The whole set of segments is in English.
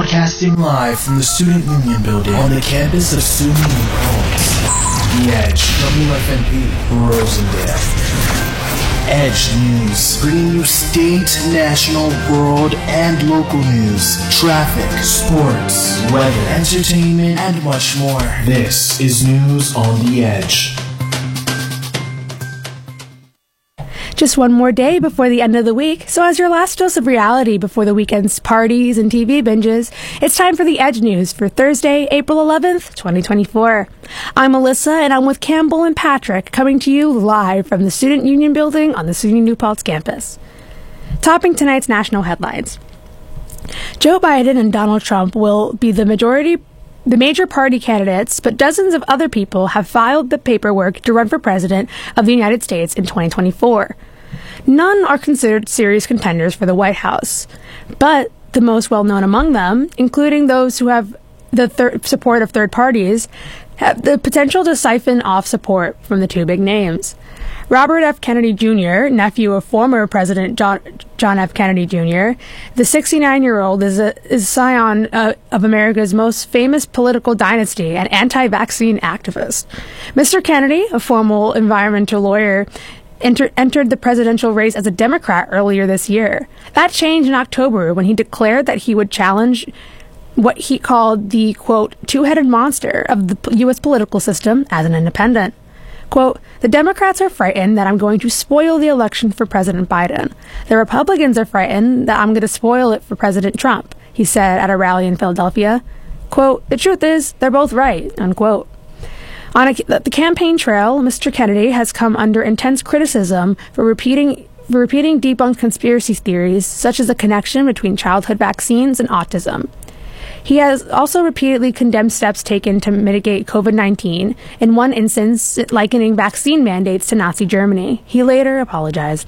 Broadcasting live from the Student Union Building on the campus of SUNY New Paltz. The Edge, WFNP, Rosendale. Edge News, bringing you state, national, world, and local news, traffic, sports, weather, entertainment, and much more. This is News on the Edge. Just one more day before the end of the week, so as your last dose of reality before the weekend's parties and TV binges, it's time for the Edge News for Thursday, April 11th, 2024. I'm Melissa, and I'm with Campbell and Patrick, coming to you live from the Student Union Building on the SUNY New Paltz campus. Topping tonight's national headlines. Joe Biden and Donald Trump will be the major party candidates, but dozens of other people have filed the paperwork to run for president of the United States in 2024. None are considered serious contenders for the White House, but the most well-known among them, including those who have the support of third parties, have the potential to siphon off support from the two big names. Robert F. Kennedy Jr., nephew of former President John F. Kennedy Jr., the 69-year-old is scion of America's most famous political dynasty and anti-vaccine activist. Mr. Kennedy, a former environmental lawyer, entered the presidential race as a Democrat earlier this year. That changed in October when he declared that he would challenge what he called the, quote, two-headed monster of the U.S. political system as an independent. Quote, the Democrats are frightened that I'm going to spoil the election for President Biden. The Republicans are frightened that I'm going to spoil it for President Trump, he said at a rally in Philadelphia. Quote, the truth is, they're both right, unquote. On the campaign trail, Mr. Kennedy has come under intense criticism for repeating debunked conspiracy theories, such as the connection between childhood vaccines and autism. He has also repeatedly condemned steps taken to mitigate COVID-19, in one instance likening vaccine mandates to Nazi Germany. He later apologized.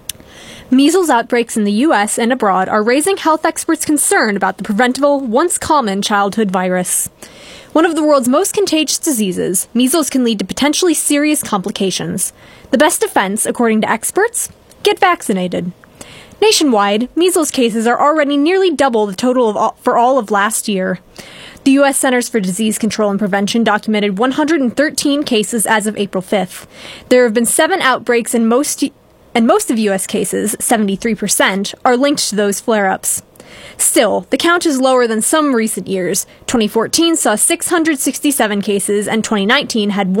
Measles outbreaks in the U.S. and abroad are raising health experts' concern about the preventable, once common childhood virus. One of the world's most contagious diseases, measles can lead to potentially serious complications. The best defense, according to experts, get vaccinated. Nationwide, measles cases are already nearly double the total for all of last year. The U.S. Centers for Disease Control and Prevention documented 113 cases as of April 5th. There have been 7 outbreaks, and most of U.S. cases, 73%, are linked to those flare-ups. Still, the count is lower than some recent years. 2014 saw 667 cases, and 2019 had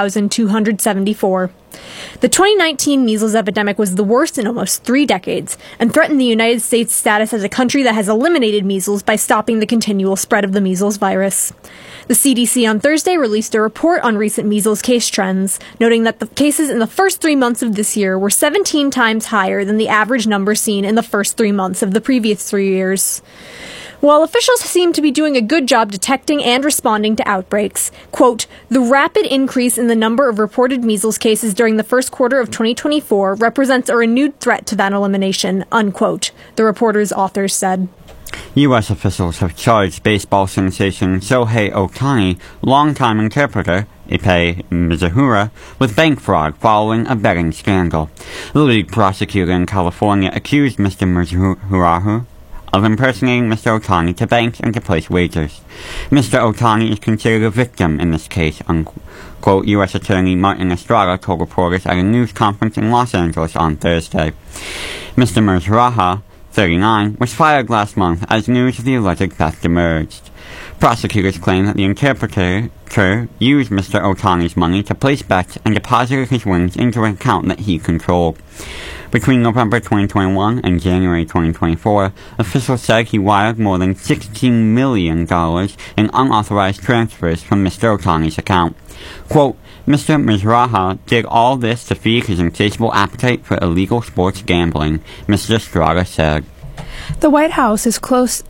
1,274. The 2019 measles epidemic was the worst in almost 3 decades, and threatened the United States' status as a country that has eliminated measles by stopping the continual spread of the measles virus. The CDC on Thursday released a report on recent measles case trends, noting that the cases in the first 3 months of this year were 17 times higher than the average number seen in the first 3 months of the previous 3 years. While officials seem to be doing a good job detecting and responding to outbreaks, quote, the rapid increase in the number of reported measles cases during the first quarter of 2024 represents a renewed threat to that elimination, unquote, the reporter's authors said. U.S. officials have charged baseball sensation Shohei Ohtani, longtime interpreter Ippei Mizuhara, with bank fraud following a betting scandal. The lead prosecutor in California accused Mr. Mizuhara of impersonating Mr. Ohtani to banks and to place wagers. Mr. Ohtani is considered a victim in this case, unquote, U.S. Attorney Martin Estrada told reporters at a news conference in Los Angeles on Thursday. Mr. Mizuhara, 39, was fired last month as news of the alleged theft emerged. Prosecutors claim that the interpreter used Mr. Ohtani's money to place bets and deposited his winnings into an account that he controlled. Between November 2021 and January 2024, officials said he wired more than $16 million in unauthorized transfers from Mr. Ohtani's account. Quote, Mr. Mizuhara did all this to feed his insatiable appetite for illegal sports gambling, Mr. Estrada said. The White House is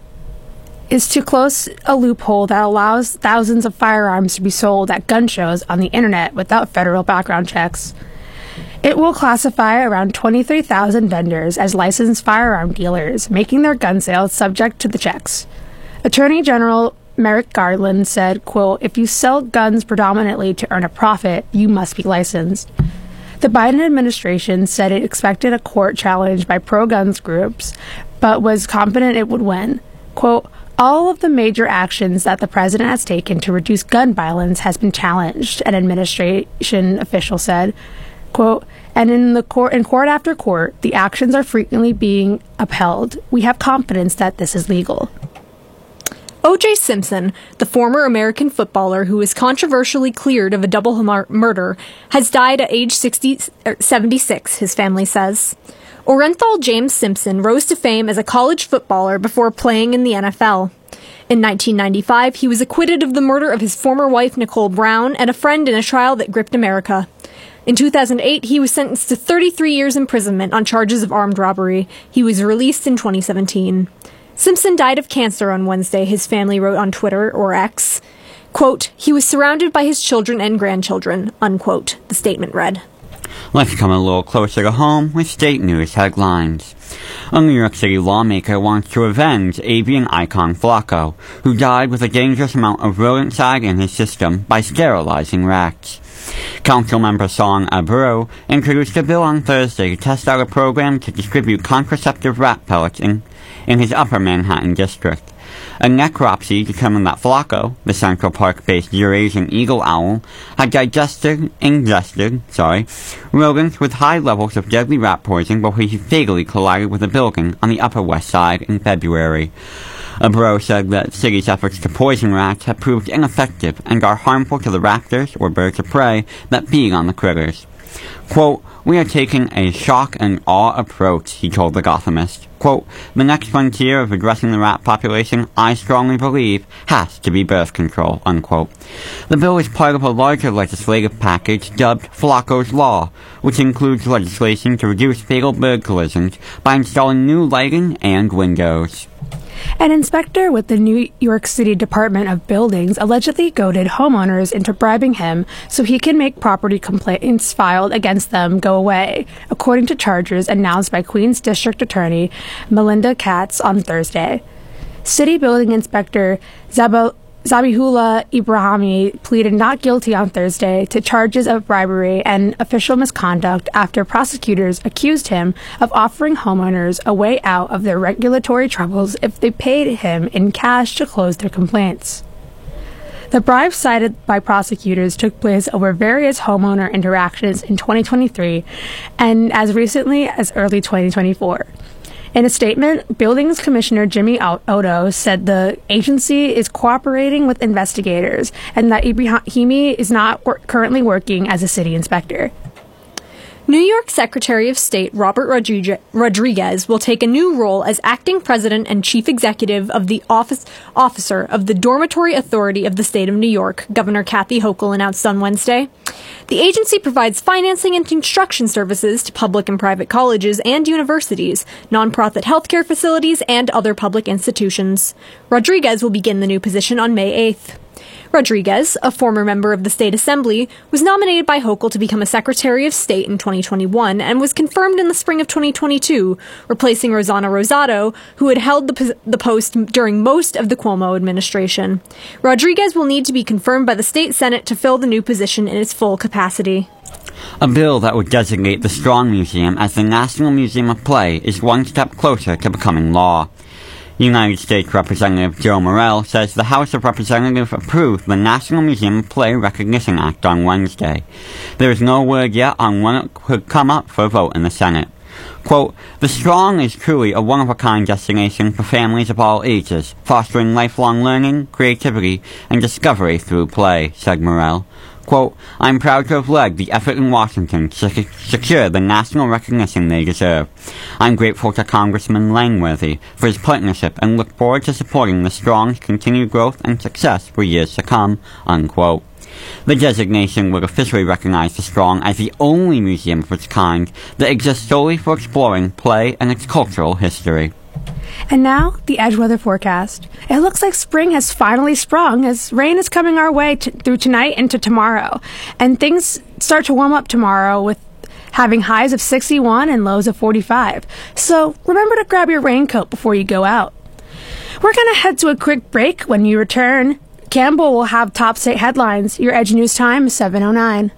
to close a loophole that allows thousands of firearms to be sold at gun shows on the internet without federal background checks. It will classify around 23,000 vendors as licensed firearm dealers, making their gun sales subject to the checks. Attorney General Merrick Garland said, quote, if you sell guns predominantly to earn a profit, you must be licensed. The Biden administration said it expected a court challenge by pro-guns groups, but was confident it would win. Quote, All of the major actions that the president has taken to reduce gun violence has been challenged, an administration official said. Quote, and in court after court, the actions are frequently being upheld. We have confidence that this is legal. O.J. Simpson, the former American footballer who was controversially cleared of a double murder, has died at age 76, his family says. Orenthal James Simpson rose to fame as a college footballer before playing in the NFL. In 1995, he was acquitted of the murder of his former wife, Nicole Brown, and a friend in a trial that gripped America. In 2008, he was sentenced to 33 years imprisonment on charges of armed robbery. He was released in 2017. Simpson died of cancer on Wednesday, his family wrote on Twitter, or X. Quote, he was surrounded by his children and grandchildren, unquote, the statement read. Let's come a little closer to home with state news headlines. A New York City lawmaker wants to avenge avian icon Flacco, who died with a dangerous amount of rodent-side in his system by sterilizing rats. Councilmember Song Abreu introduced a bill on Thursday to test out a program to distribute contraceptive rat pellets in his Upper Manhattan district. A necropsy determined that Flacco, the Central Park-based Eurasian eagle owl, had ingested rodents with high levels of deadly rat poison before he fatally collided with a building on the Upper West Side in February. Abreu said that the city's efforts to poison rats have proved ineffective and are harmful to the raptors, or birds of prey, that feed on the critters. Quote, we are taking a shock and awe approach, he told the Gothamist. Quote, the next frontier of addressing the rat population, I strongly believe, has to be birth control, unquote. The bill is part of a larger legislative package dubbed Flacco's Law, which includes legislation to reduce fatal bird collisions by installing new lighting and windows. An inspector with the New York City Department of Buildings allegedly goaded homeowners into bribing him so he can make property complaints filed against them go away, according to charges announced by Queens District Attorney Melinda Katz on Thursday. City Building Inspector Zabihullah Ibrahimi pleaded not guilty on Thursday to charges of bribery and official misconduct after prosecutors accused him of offering homeowners a way out of their regulatory troubles if they paid him in cash to close their complaints. The bribe cited by prosecutors took place over various homeowner interactions in 2023 and as recently as early 2024. In a statement, Buildings Commissioner Jimmy Oddo said the agency is cooperating with investigators and that Ibrahimi is not currently working as a city inspector. New York Secretary of State Robert Rodriguez will take a new role as acting president and chief executive of the officer of the Dormitory Authority of the State of New York, Governor Kathy Hochul announced on Wednesday. The agency provides financing and instruction services to public and private colleges and universities, nonprofit healthcare facilities, and other public institutions. Rodriguez will begin the new position on May 8th. Rodriguez, a former member of the State Assembly, was nominated by Hochul to become a Secretary of State in 2021 and was confirmed in the spring of 2022, replacing Rossana Rosado, who had held the post during most of the Cuomo administration. Rodriguez will need to be confirmed by the State Senate to fill the new position in its full capacity. A bill that would designate the Strong Museum as the National Museum of Play is one step closer to becoming law. United States Representative Joe Morell says the House of Representatives approved the National Museum of Play Recognition Act on Wednesday. There is no word yet on when it could come up for a vote in the Senate. Quote, the Strong is truly a one-of-a-kind destination for families of all ages, fostering lifelong learning, creativity, and discovery through play, said Morell. Quote, I'm proud to have led the effort in Washington to secure the national recognition they deserve. I'm grateful to Congressman Langworthy for his partnership and look forward to supporting the Strong's continued growth and success for years to come, unquote. The designation would officially recognize the Strong as the only museum of its kind that exists solely for exploring play and its cultural history. And now, the Edge weather forecast. It looks like spring has finally sprung as rain is coming our way through tonight into tomorrow. And things start to warm up tomorrow with having highs of 61 and lows of 45. So remember to grab your raincoat before you go out. We're going to head to a quick break. When you return, Campbell will have top state headlines. Your Edge News time is 7:09.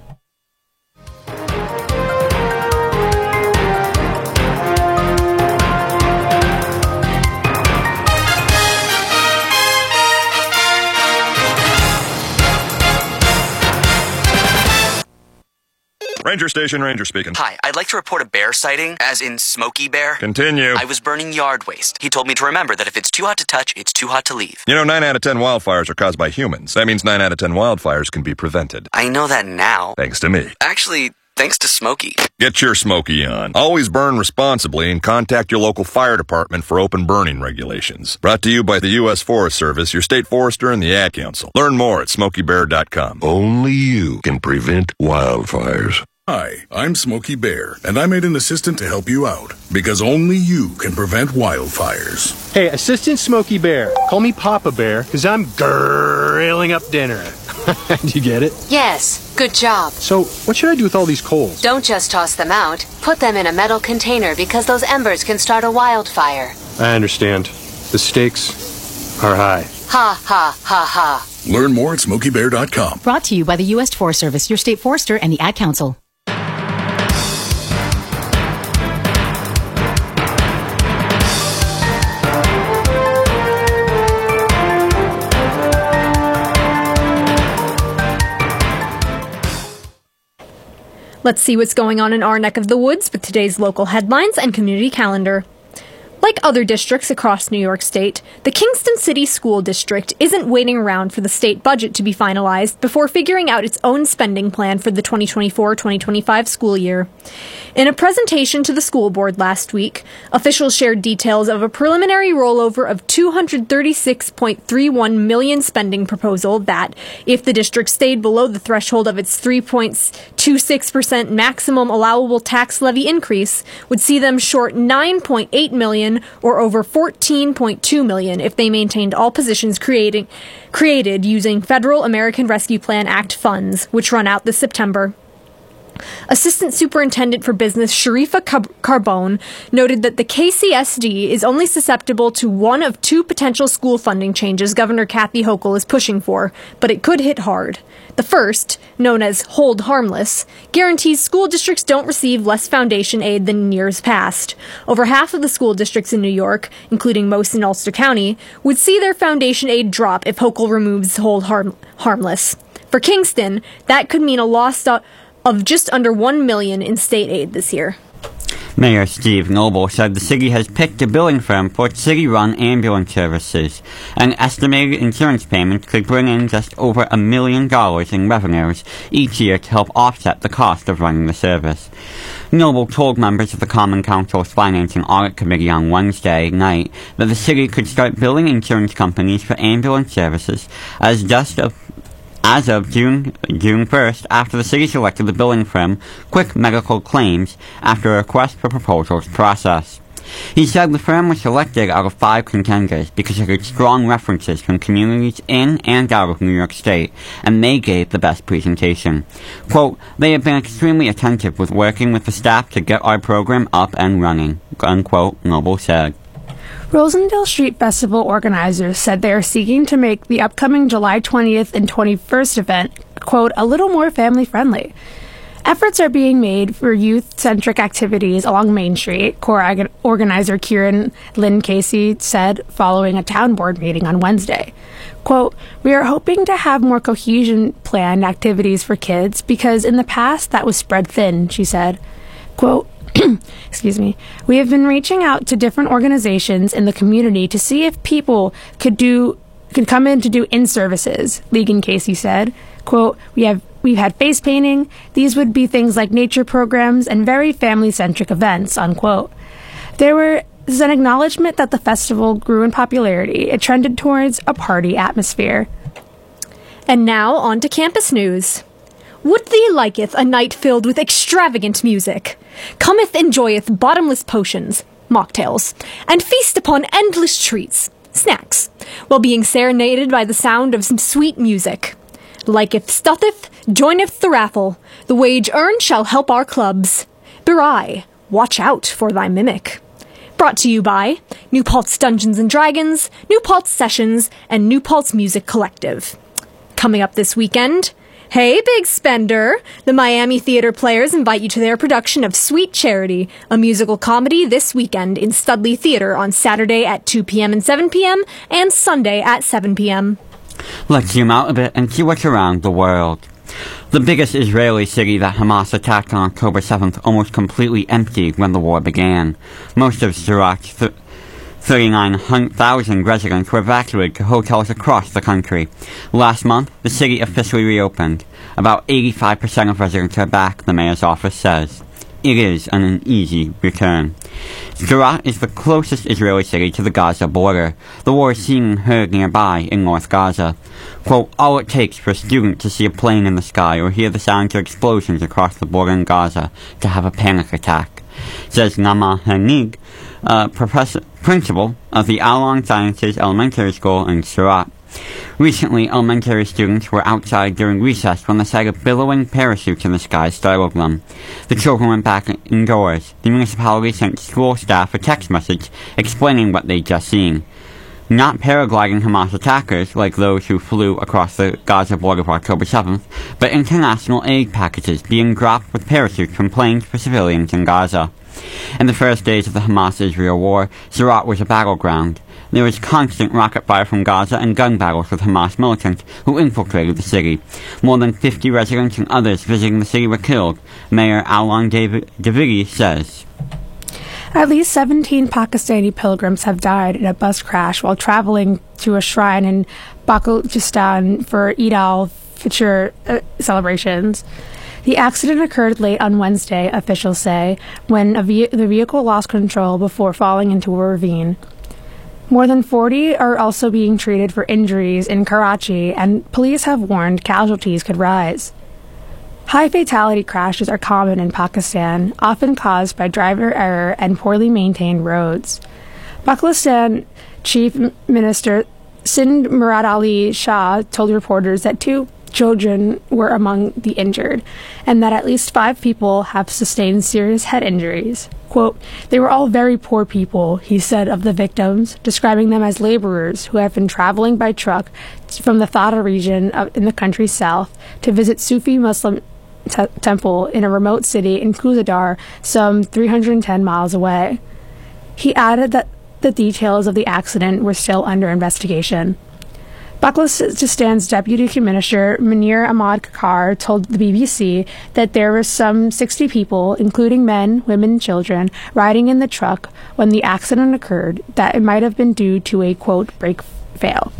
Ranger Station, Ranger speaking. Hi, I'd like to report a bear sighting, as in Smokey Bear. Continue. I was burning yard waste. He told me to remember that if it's too hot to touch, it's too hot to leave. You know, 9 out of 10 wildfires are caused by humans. That means 9 out of 10 wildfires can be prevented. I know that now. Thanks to me. Actually, thanks to Smokey. Get your Smokey on. Always burn responsibly and contact your local fire department for open burning regulations. Brought to you by the U.S. Forest Service, your state forester, and the Ad Council. Learn more at SmokeyBear.com. Only you can prevent wildfires. Hi, I'm Smokey Bear, and I made an assistant to help you out, because only you can prevent wildfires. Hey, Assistant Smokey Bear. Call me Papa Bear, because I'm grilling up dinner. Do you get it? Yes, good job. So, what should I do with all these coals? Don't just toss them out. Put them in a metal container, because those embers can start a wildfire. I understand. The stakes are high. Ha, ha, ha, ha. Learn more at SmokeyBear.com. Brought to you by the U.S. Forest Service, your state forester, and the Ad Council. Let's see what's going on in our neck of the woods with today's local headlines and community calendar. Like other districts across New York State, the Kingston City School District isn't waiting around for the state budget to be finalized before figuring out its own spending plan for the 2024-2025 school year. In a presentation to the school board last week, officials shared details of a preliminary rollover of $236.31 million spending proposal that, if the district stayed below the threshold of its 3.26% maximum allowable tax levy increase, would see them short $9.8 million or over $14.2 million if they maintained all positions created using Federal American Rescue Plan Act funds, which run out this September. Assistant Superintendent for Business Sharifa Carbone noted that the KCSD is only susceptible to one of two potential school funding changes Governor Kathy Hochul is pushing for, but it could hit hard. The first, known as Hold Harmless, guarantees school districts don't receive less foundation aid than in years past. Over half of the school districts in New York, including most in Ulster County, would see their foundation aid drop if Hochul removes Hold Harmless. For Kingston, that could mean a loss of just under $1 million in state aid this year. Mayor Steve Noble said the city has picked a billing firm for its city-run ambulance services. An estimated insurance payment could bring in just over $1 million in revenues each year to help offset the cost of running the service. Noble told members of the Common Council's Finance and Audit Committee on Wednesday night that the city could start billing insurance companies for ambulance services as of June 1st, after the city selected the billing firm Quick Medical Claims after a request for proposals process. He said the firm was selected out of 5 contenders because it had strong references from communities in and out of New York State, and they gave the best presentation. Quote, "They have been extremely attentive with working with the staff to get our program up and running," unquote, Noble said. Rosendale Street Festival organizers said they are seeking to make the upcoming July 20th and 21st event, quote, a little more family-friendly. Efforts are being made for youth-centric activities along Main Street, core organizer Kieran Lynn Casey said following a town board meeting on Wednesday. Quote, "We are hoping to have more cohesion-planned activities for kids because in the past that was spread thin," she said. Quote, excuse me, "We have been reaching out to different organizations in the community to see if people could come in to do in-services," Legan Casey said. Quote, We've had face painting. These would be things like nature programs and very family-centric events," unquote. This is an acknowledgement that the festival grew in popularity. It trended towards a party atmosphere. And now on to campus news. Would thee liketh a night filled with extravagant music? Cometh enjoyeth bottomless potions, mocktails, and feast upon endless treats, snacks, while being serenaded by the sound of some sweet music. Liketh stuffeth, joineth the raffle, the wage earned shall help our clubs. Berai, watch out for thy mimic. Brought to you by New Paltz Dungeons & Dragons, New Paltz Sessions, and New Paltz Music Collective. Coming up this weekend, hey, big spender! The Miami Theater Players invite you to their production of Sweet Charity, a musical comedy this weekend in Studley Theater on Saturday at 2 p.m. and 7 p.m. and Sunday at 7 p.m. Let's zoom out a bit and see what's around the world. The biggest Israeli city that Hamas attacked on October 7th almost completely emptied when the war began. Most of Sderat's 39,000 residents were evacuated to hotels across the country. Last month, the city officially reopened. About 85% of residents are back, the mayor's office says. It is an uneasy return. Sderot is the closest Israeli city to the Gaza border. The war is seen and heard nearby in North Gaza. Quote, all it takes for a student to see a plane in the sky or hear the sounds of explosions across the border in Gaza to have a panic attack, says Nama Hanig, principal of the Alon Sciences Elementary School in Sderot. Recently, elementary students were outside during recess when the sight of billowing parachutes in the sky startled them. The children went back indoors. The municipality sent school staff a text message explaining what they'd just seen. Not paragliding Hamas attackers, like those who flew across the Gaza border for October 7th, but international aid packages being dropped with parachutes from planes for civilians in Gaza. In the first days of the Hamas-Israel war, Sderot was a battleground. There was constant rocket fire from Gaza and gun battles with Hamas militants who infiltrated the city. More than 50 residents and others visiting the city were killed, Mayor Alon Davidi says. At least 17 Pakistani pilgrims have died in a bus crash while traveling to a shrine in Balochistan for Eid al-Fitr celebrations. The accident occurred late on Wednesday, officials say, when the vehicle lost control before falling into a ravine. More than 40 are also being treated for injuries in Karachi, and police have warned casualties could rise. High fatality crashes are common in Pakistan, often caused by driver error and poorly maintained roads. Pakistan Chief Minister Sind Murad Ali Shah told reporters that 2 children were among the injured, and that at least 5 people have sustained serious head injuries. Quote, they were all very poor people, he said of the victims, describing them as laborers who have been traveling by truck from the Thada region in the country's south to visit Sufi Muslim temple in a remote city in Kuzadar, some 310 miles away. He added that the details of the accident were still under investigation. Baluchistan's Deputy Commissioner Munir Ahmad Kakar told the BBC that there were some 60 people, including men, women, and children, riding in the truck when the accident occurred, that it might have been due to a, quote, brake fail.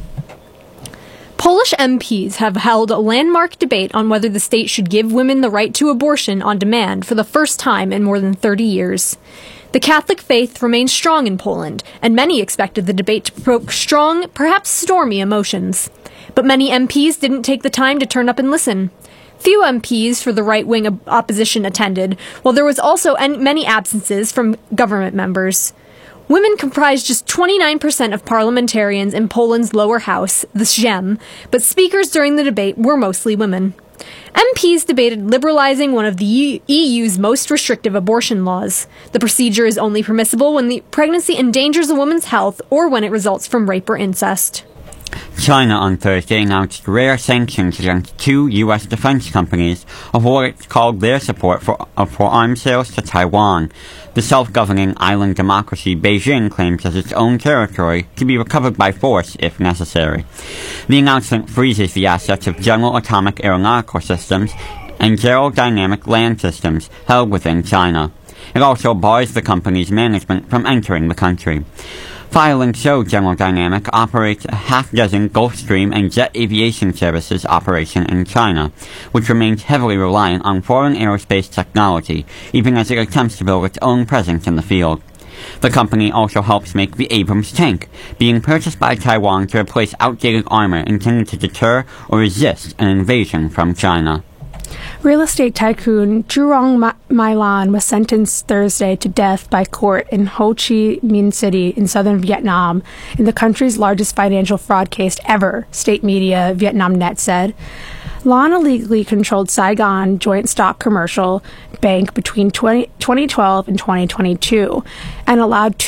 Polish MPs have held a landmark debate on whether the state should give women the right to abortion on demand for the first time in more than 30 years. The Catholic faith remains strong in Poland, and many expected the debate to provoke strong, perhaps stormy emotions. But many MPs didn't take the time to turn up and listen. Few MPs for the right-wing opposition attended, while there was also many absences from government members. Women comprised just 29% of parliamentarians in Poland's lower house, the Sejm, but speakers during the debate were mostly women. MPs debated liberalizing one of the EU's most restrictive abortion laws. The procedure is only permissible when the pregnancy endangers a woman's health or when it results from rape or incest. China on Thursday announced rare sanctions against 2 U.S. defense companies over what it's called their support for arms sales to Taiwan. The self-governing island democracy Beijing claims as its own territory to be recovered by force if necessary. The announcement freezes the assets of General Atomic Aeronautical Systems and General Dynamic Land Systems held within China. It also bars the company's management from entering the country. Filings show General Dynamic operates a half-dozen Gulfstream and jet aviation services operation in China, which remains heavily reliant on foreign aerospace technology, even as it attempts to build its own presence in the field. The company also helps make the Abrams tank, being purchased by Taiwan to replace outdated armor intended to deter or resist an invasion from China. Real estate tycoon Jurong Mailan was sentenced Thursday to death by court in Ho Chi Minh City in southern Vietnam in the country's largest financial fraud case ever, state media VietnamNet said. Lan illegally controlled Saigon Joint Stock Commercial Bank between 2012 and 2022 and allowed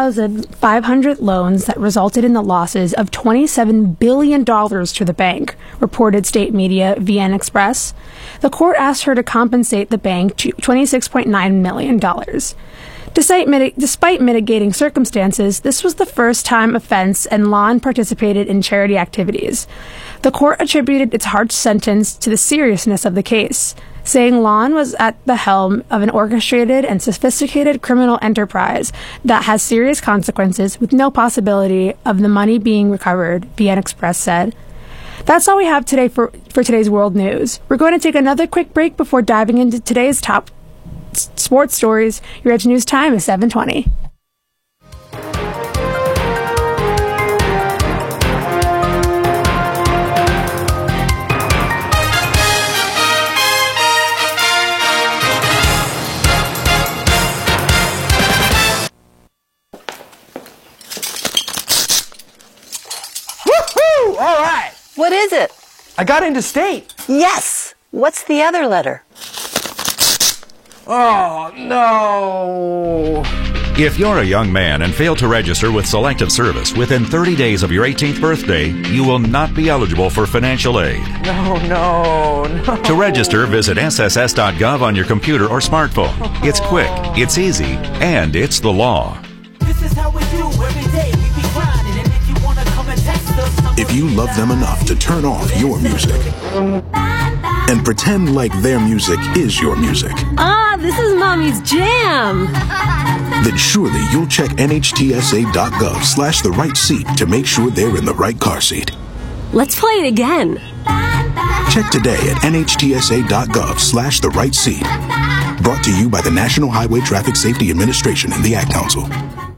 2,500 loans that resulted in the losses of $27 billion to the bank, reported state media VN Express. The court asked her to compensate the bank $26.9 million. Despite mitigating circumstances, this was the first time offense and Lon participated in charity activities. The court attributed its harsh sentence to the seriousness of the case, saying Lon was at the helm of an orchestrated and sophisticated criminal enterprise that has serious consequences with no possibility of the money being recovered, VN Express said. That's all we have today for today's world news. We're going to take another quick break before diving into today's top sports stories. Your Edge News time is 7:20. Woohoo! All right. What is it? I got into state. Yes. What's the other letter? Oh, no. If you're a young man and fail to register with Selective Service within 30 days of your 18th birthday, you will not be eligible for financial aid. No. To register, visit sss.gov on your computer or smartphone. It's quick, it's easy, and it's the law. This is how we do every day. We be grinding, and if you want to come and text us, if you love them enough to turn off your music and pretend like their music is your music. This is Mommy's jam. Then surely you'll check nhtsa.gov/the right seat to make sure they're in the right car seat. Let's play it again. Check today at nhtsa.gov/the right seat. Brought to you by the National Highway Traffic Safety Administration and the Ad Council.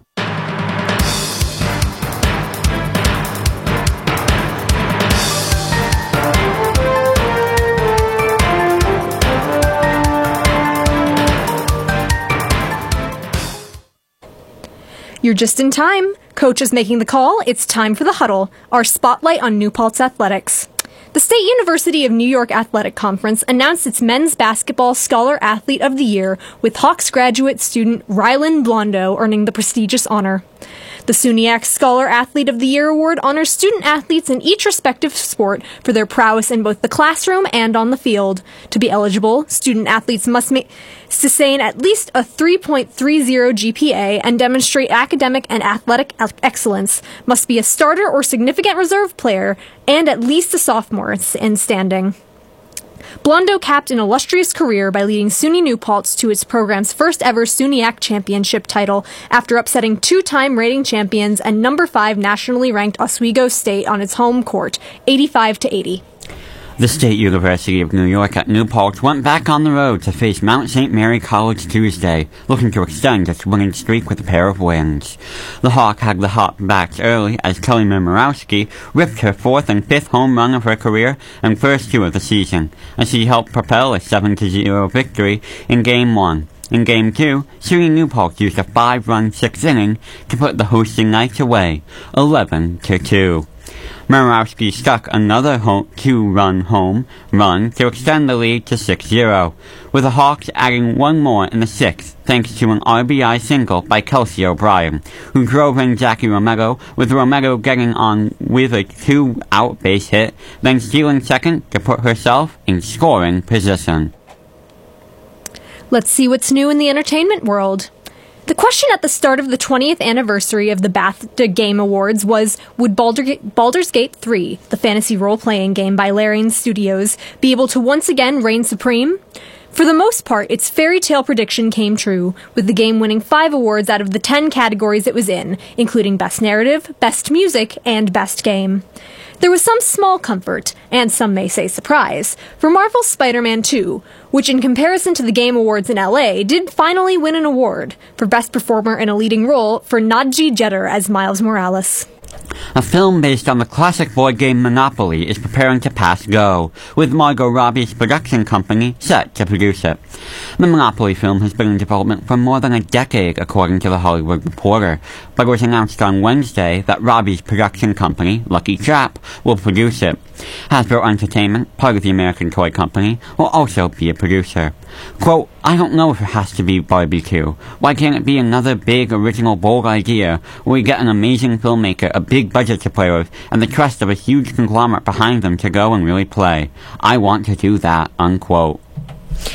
You're just in time. Coach is making the call. It's time for the huddle, our spotlight on New Paltz athletics. The State University of New York Athletic Conference announced its men's basketball Scholar Athlete of the Year, with Hawks graduate student Rylan Blondo earning the prestigious honor. The SUNYAC Scholar Athlete of the Year award honors student athletes in each respective sport for their prowess in both the classroom and on the field. To be eligible, student athletes must sustain at least a 3.30 GPA and demonstrate academic and athletic excellence, must be a starter or significant reserve player, and at least a sophomore in standing. Blondo capped an illustrious career by leading SUNY New Paltz to its program's first ever SUNYAC championship title after upsetting two-time reigning champions and number 5 nationally ranked Oswego State on its home court, 85-80. The State University of New York at New Paltz went back on the road to face Mount St. Mary College Tuesday, looking to extend its winning streak with a pair of wins. The Hawk had the hot bats early as Kelly Mimorowski ripped her 4th and 5th home run of her career and first 2 of the season, as she helped propel a 7-0 victory in Game 1. In Game 2, SUNY New Paltz used a 5-run 6th inning to put the hosting Knights away, 11-2. Mimorowski stuck another 2-run home run to extend the lead to 6-0, with the Hawks adding one more in the 6th thanks to an RBI single by Kelsey O'Brien, who drove in Jackie Romero, with Romero getting on with a 2-out base hit, then stealing second to put herself in scoring position. Let's see what's new in the entertainment world. The question at the start of the 20th anniversary of the BAFTA Game Awards was, would Baldur's Gate 3, the fantasy role-playing game by Larian Studios, be able to once again reign supreme? For the most part, its fairy tale prediction came true, with the game winning 5 awards out of the 10 categories it was in, including Best Narrative, Best Music, and Best Game. There was some small comfort, and some may say surprise, for Marvel's Spider-Man 2, which in comparison to the Game Awards in LA, did finally win an award for Best Performer in a Leading Role for Nadji Jeter as Miles Morales. A film based on the classic board game Monopoly is preparing to pass go, with Margot Robbie's production company set to produce it. The Monopoly film has been in development for more than a decade, according to The Hollywood Reporter, but it was announced on Wednesday that Robbie's production company, Lucky Trap, will produce it. Hasbro Entertainment, part of the American toy company, will also be a producer. Quote, I don't know if it has to be barbecue. Why can't it be another big, original, bold idea where we get an amazing filmmaker, a big budget to play with, and the trust of a huge conglomerate behind them to go and really play? I want to do that, unquote.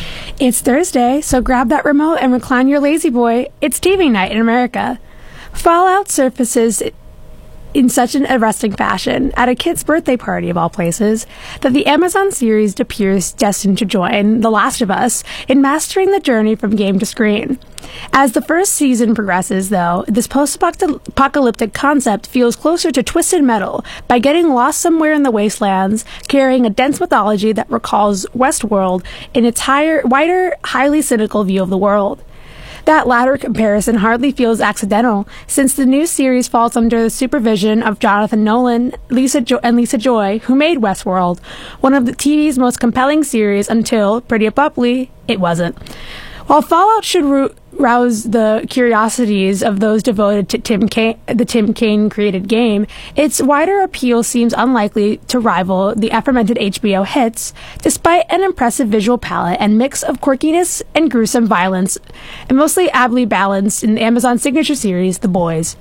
It's Thursday, so grab that remote and recline your lazy boy. It's TV night in America. Fallout surfaces in such an arresting fashion at a kid's birthday party, of all places, that the Amazon series appears destined to join The Last of Us in mastering the journey from game to screen. As the first season progresses, though, this post-apocalyptic concept feels closer to Twisted Metal by getting lost somewhere in the wastelands, carrying a dense mythology that recalls Westworld in its wider, highly cynical view of the world. That latter comparison hardly feels accidental, since the new series falls under the supervision of Jonathan Nolan and Lisa Joy, who made Westworld, one of the TV's most compelling series until, pretty abruptly, it wasn't. While Fallout should rouse the curiosities of those devoted to the Tim Kaine created game, its wider appeal seems unlikely to rival the aforementioned HBO hits, despite an impressive visual palette and mix of quirkiness and gruesome violence, and mostly ably balanced in the Amazon signature series, The Boys.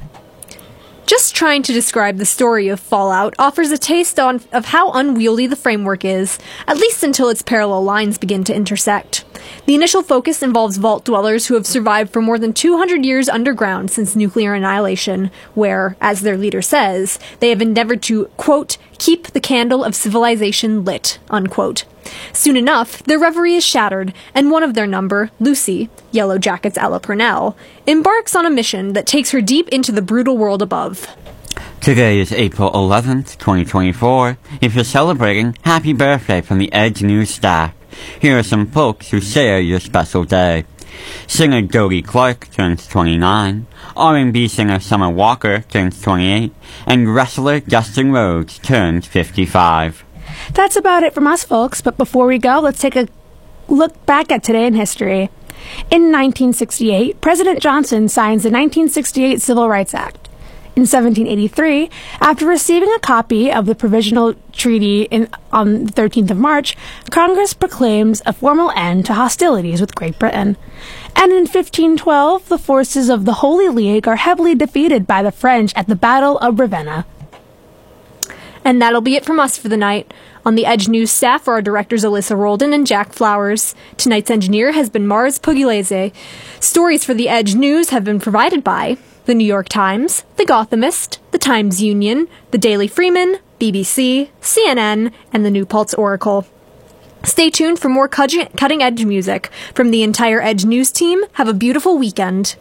Just trying to describe the story of Fallout offers a taste of how unwieldy the framework is, at least until its parallel lines begin to intersect. The initial focus involves vault dwellers who have survived for more than 200 years underground since nuclear annihilation, where, as their leader says, they have endeavored to, quote, keep the candle of civilization lit, unquote. Soon enough, their reverie is shattered, and one of their number, Lucy, Yellow Jacket's Ella Purnell, embarks on a mission that takes her deep into the brutal world above. Today is April 11th, 2024. If you're celebrating, happy birthday from the Edge News staff. Here are some folks who share your special day. Singer Dodie Clark turns 29, R&B singer Summer Walker turns 28, and wrestler Dustin Rhodes turns 55. That's about it from us, folks, but before we go, let's take a look back at today in history. In 1968, President Johnson signs the 1968 Civil Rights Act. In 1783, after receiving a copy of the Provisional Treaty on the 13th of March, Congress proclaims a formal end to hostilities with Great Britain. And in 1512, the forces of the Holy League are heavily defeated by the French at the Battle of Ravenna. And that'll be it from us for the night. On the Edge News staff are our directors Alyssa Roldan and Jack Flowers. Tonight's engineer has been Mars Pugliese. Stories for the Edge News have been provided by The New York Times, The Gothamist, The Times Union, The Daily Freeman, BBC, CNN, and the New Paltz Oracle. Stay tuned for more cutting-edge music from the entire Edge News team. Have a beautiful weekend.